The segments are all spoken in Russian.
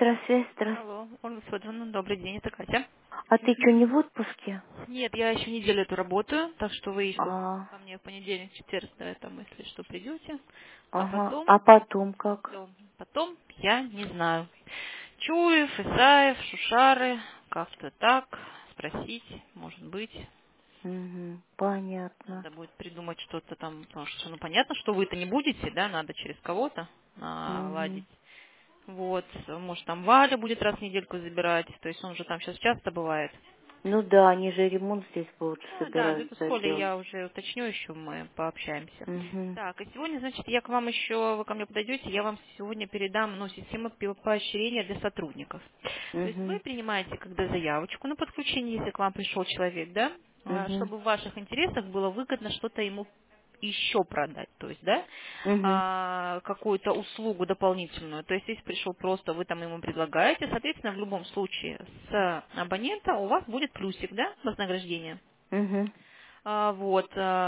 Петросвязь, здравствуй. Алло, Ольга Федоровна, добрый день, это Катя. А ты что, не в отпуске? Нет, я еще неделю эту работаю, так что вы еще А, ко мне в понедельник, четверг, там, если что, придете. А ага. потом, А потом как? потом я не знаю. Чуев, Исаев, Шушары, как-то так, спросить, может быть. Угу, понятно. Надо будет придумать что-то там, потому что, ну, понятно, что вы-то не будете, да, надо через кого-то Угу. наладить. Вот, может, там Валя будет раз в недельку забирать, то есть он же там сейчас часто бывает. Ну да, они же ремонт здесь будут Да, это с собираться Колей делать. я уже уточню еще, мы пообщаемся. Угу. Так, и сегодня, значит, я к вам еще, вы ко мне подойдете, я вам сегодня передам, ну, систему поощрения для сотрудников. То есть вы Угу. принимаете, когда заявочку на подключение, если к вам пришел человек, да, Угу. чтобы в ваших интересах было выгодно что-то ему еще продать, то есть, да, Угу. какую-то услугу дополнительную. То есть, если пришел просто, вы там ему предлагаете, соответственно, в любом случае с абонента у вас будет плюсик, да, вознаграждение. Угу. Вот.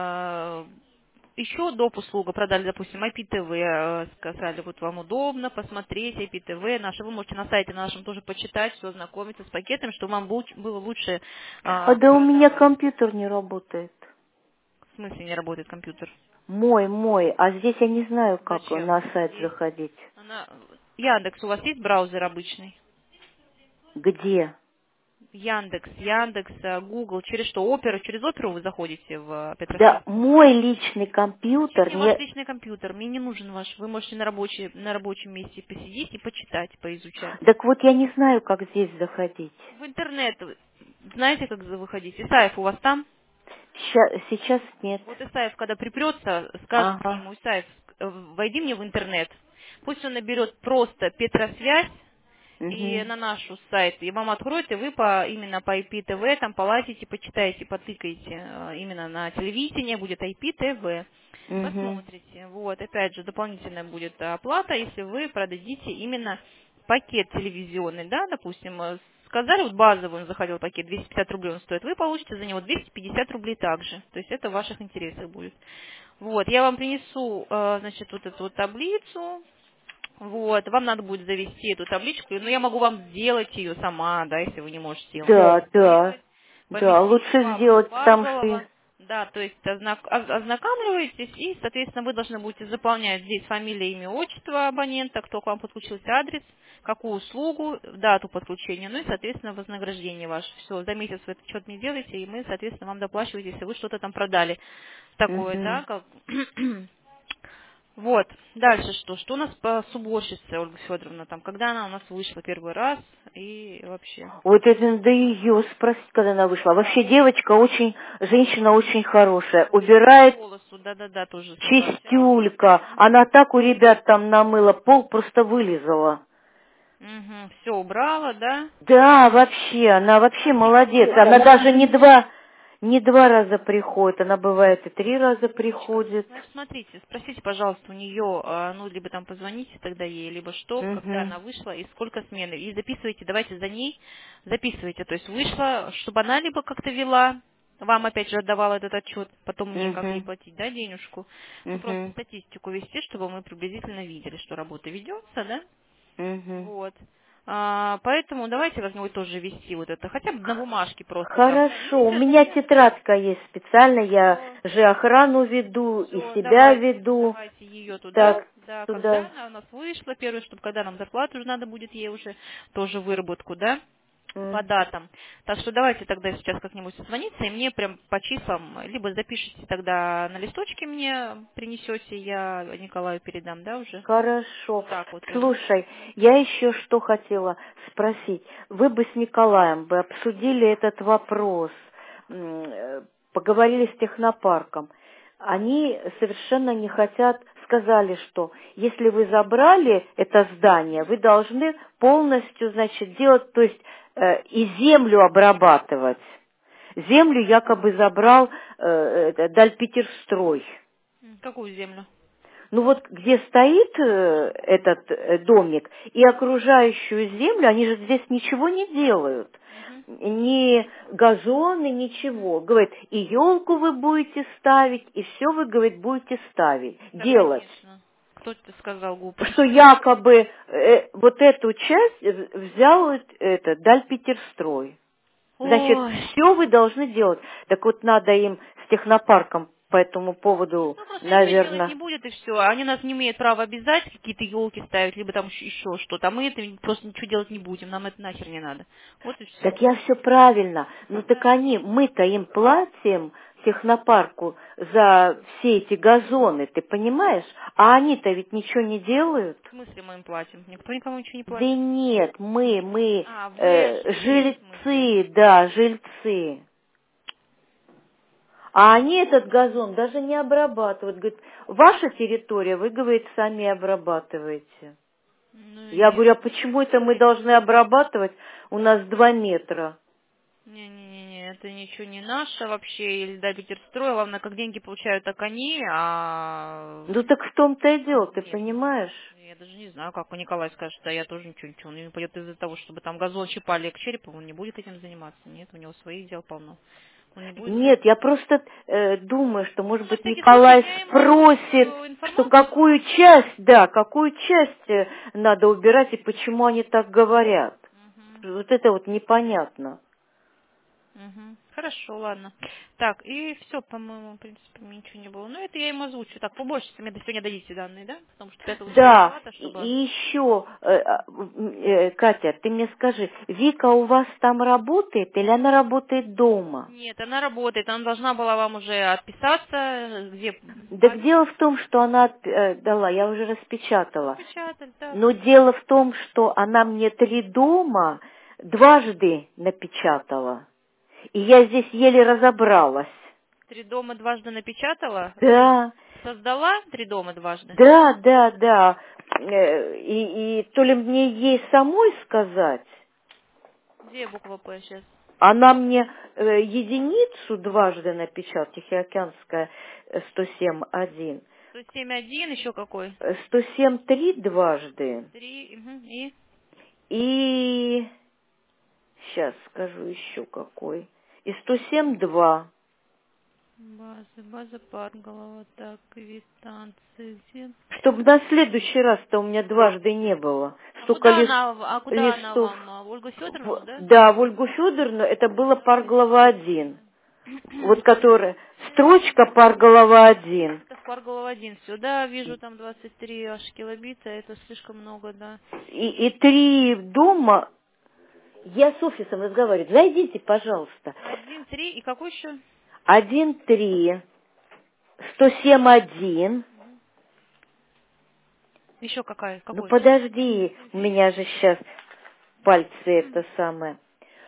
Еще доп. Услуга продали, допустим, IPTV, сказали, вот вам удобно посмотреть IPTV наши. Вы можете на сайте нашем тоже почитать, все ознакомиться с пакетами, чтобы вам было лучше А да у меня продавать. компьютер не работает. В смысле не работает компьютер? Мой. А здесь я не знаю, как Зачем? на сайт Есть. заходить. Яндекс, у вас есть браузер обычный? Где? Яндекс, Google, через что? Оперу, через оперу вы заходите в Да, Петросвязь? мой личный Зачем компьютер мне ваш не... личный компьютер? Мне не нужен ваш. Вы можете на рабочем месте посидеть и почитать, поизучать. Так вот я не знаю, как здесь заходить. В интернет, знаете, как выходить? Исаев у вас там? Сейчас нет. Вот Исаев, когда припрется, скажете Ага. ему: Исаев, войди мне в интернет. Пусть он наберет просто Петросвязь и Угу. на нашу сайт, и вам откроет, и вы именно по IPTV там полазите, почитаете, потыкаете именно на телевидение, будет IPTV. Угу. Посмотрите. Вот, опять же, дополнительная будет оплата, если вы продадите именно пакет телевизионный, да, допустим, сказали, вот базовый он заходил пакет, 250 рублей он стоит, вы получите за него 250 рублей также. То есть это в ваших интересах будет. Вот, я вам принесу, значит, вот эту вот таблицу. Вот, вам надо будет завести эту табличку, но я могу вам сделать ее сама, да, если вы не можете ее Да, да. сделать, Да, поместить в лучше папку сделать, потому базового, что... да, то есть ознакомливаетесь, и, соответственно, вы должны будете заполнять здесь фамилия, имя, отчество абонента, кто к вам подключился, адрес, какую услугу, дату подключения, ну и, соответственно, вознаграждение ваше. Все, за месяц вы этот счет не делаете, и мы, соответственно, вам доплачиваете, если вы что-то там продали такое, Угу. да, как... Вот. Дальше что? Что у нас по суборщице, Ольга Федоровна, там, когда она у нас вышла первый раз и вообще? Вот это надо ее спросить, когда она вышла. Вообще девочка очень, женщина очень хорошая. Вот я по Убирает голосу, да-да-да, тоже сообщала. чистюлька. Она так у ребят там намыла, пол просто вылизала. Угу. Все убрала, да? Да, вообще, она вообще молодец. Она даже не два раза приходит, она бывает и 3 раза Умничка. приходит. Значит, смотрите, спросите, пожалуйста, у нее, ну, либо там позвоните тогда ей, либо что, когда Угу, она вышла и сколько смены. И записывайте, давайте за ней, записывайте. То есть вышла, чтобы она либо как-то вела, вам опять же отдавала этот отчет, потом мне как ей угу, платить, да, денежку. Ну, просто угу, статистику вести, чтобы мы приблизительно видели, что работа ведется, да. угу. Вот. Поэтому давайте возьмем тоже вести вот это, хотя бы на бумажке просто там. Хорошо, у меня тетрадка есть специально, я Все, же охрану веду и все, себя давайте, веду. давайте ее туда, Так, да, когда туда. она у нас вышла, первое, чтобы когда нам зарплату уже надо будет ей уже тоже выработку, да, по М. датам. Так что давайте тогда сейчас как-нибудь созвониться, и мне прям по числам, либо запишите тогда на листочке мне, принесете, я Николаю передам, да, уже. Хорошо. Вот так вот уже. Слушай, я еще что хотела спросить. Вы бы с Николаем бы обсудили этот вопрос, поговорили с технопарком. Они совершенно не хотят, сказали, что если вы забрали это здание, вы должны полностью, значит, делать, то есть и землю обрабатывать. Землю якобы забрал Дальпетерстрой. Какую землю? Ну вот где стоит этот домик и окружающую землю, они же здесь ничего не делают. Мгм. Ни газоны, ничего. Говорит, и елку вы будете ставить, и все вы, говорит, будете ставить, Да, делать. конечно. Кто это сказал глупость? Что якобы вот эту часть взял Дальпетерстрой. Значит, Ой. все вы должны делать. Так вот надо им с технопарком по этому поводу, Ну, просто ничего делать наверное... не будет, и все. Они нас не имеют права обязать, какие-то елки ставить, либо там еще что-то. А мы это просто ничего делать не будем, нам это нахер не надо. Вот и все. Так я все правильно. Ну так мы-то им платим технопарку за все эти газоны, ты понимаешь? А они-то ведь ничего не делают. В смысле мы им платим? Никто никому ничего не Да платит. нет, мы А, вы, в смысле. жильцы, да, жильцы. А они этот газон даже не обрабатывают. Говорят, ваша территория, вы, говорит, сами обрабатываете. Ну, Я говорю, а нет. почему это мы должны обрабатывать? У нас 2 метра. Не-не-не, это ничего не наше вообще, или Дальпетерстрой, главное, как деньги получают, так они, а... Ну так в том-то и дело, ты Нет, понимаешь? я даже не знаю, как Николай скажет, да я тоже ничего, он не пойдет из-за того, чтобы там газон щипали к Черепову, он не будет этим заниматься, нет, у него своих дел полно. Он не будет Нет, я просто думаю, что, может Ну, на быть, всякий случай Николай я ему спросит, озвучу что информацию. какую часть надо убирать и почему они так говорят. Вот это вот непонятно. Хорошо, ладно. Так, и все, по-моему, в принципе, мне ничего не было. Ну, это я ему озвучу. Так, побольше мне до сегодня дадите данные, да? Потому что 5 числа Да, плата, и чтобы... еще, Катя, ты мне скажи, Вика у вас там работает или она работает дома? Нет, она работает, она должна была вам уже отписаться, где... Так дело в том, что она дала, я уже распечатала. Печатать, так. Но дело в том, что она мне 3 дома дважды напечатала. И я здесь еле разобралась. 3 дома дважды напечатала? Да, Создала 3 дома дважды? да. И то ли мне ей самой сказать, Где буква П сейчас? она мне единицу дважды напечатала, Тихоокеанская 107.1, 107.1, еще какой? 107.3 дважды, 3, и... и сейчас скажу еще какой, и 107.2. База, Парголова, так, квитанции, где? Чтобы на следующий раз-то у меня дважды не было. Столько Куда она листов. вам? Ольгу Федоровну, да? Да, в Ольгу Федоровну это было Парголова 1. Вот которая строчка Парголова 1. Это в Парголова 1. Сюда вижу там 23 аж килобита, это слишком много, да. И 3 дома. Я с офисом разговариваю. Зайдите, пожалуйста. 1, 3 и какой еще? 1.3, 107.1. Еще какой? Ну подожди, у меня же сейчас пальцы это самое.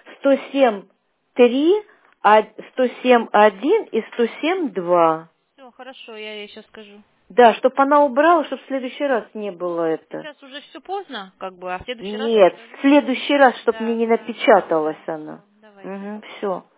107.3, 107.1 и 107.2. Все, хорошо, я ей сейчас скажу. Да, чтобы она убрала, чтобы в следующий раз не было это. Сейчас уже все поздно, как бы, а в следующий раз... Нет, в следующий раз, чтобы Да, мне не да, напечаталась да, она. давайте. Все.